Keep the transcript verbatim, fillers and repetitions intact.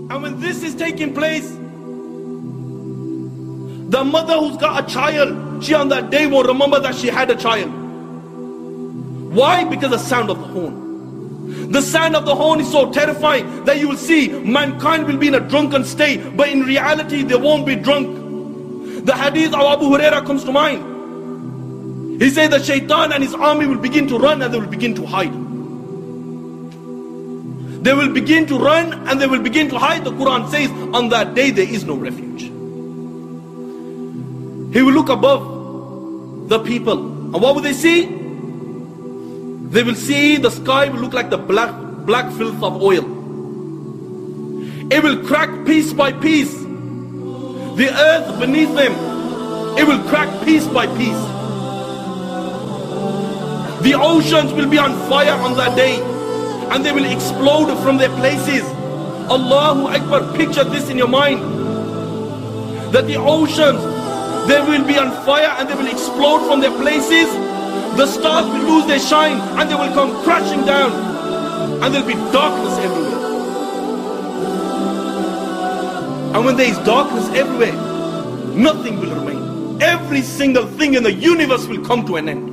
And when this is taking place, the mother who's got a child, she on that day won't remember that she had a child. Why? Because the sound of the horn. The sound of the horn is so terrifying that you will see mankind will be in a drunken state, but in reality they won't be drunk. The hadith of Abu Huraira comes to mind. He said that Shaitan and his army will begin to run and they will begin to hide. They will begin to run and they will begin to hide. The Quran says on that day there is no refuge. He will look above the people, and what will they see? They will see the sky will look like the black black filth of oil. It will crack piece by piece. The earth beneath them, it will crack piece by piece. The oceans will be on fire on that day, and they will explode from their places. Allahu Akbar, picture this in your mind. That the oceans, they will be on fire and they will explode from their places. The stars will lose their shine and they will come crashing down. And there will be darkness everywhere. And when there is darkness everywhere, nothing will remain. Every single thing in the universe will come to an end.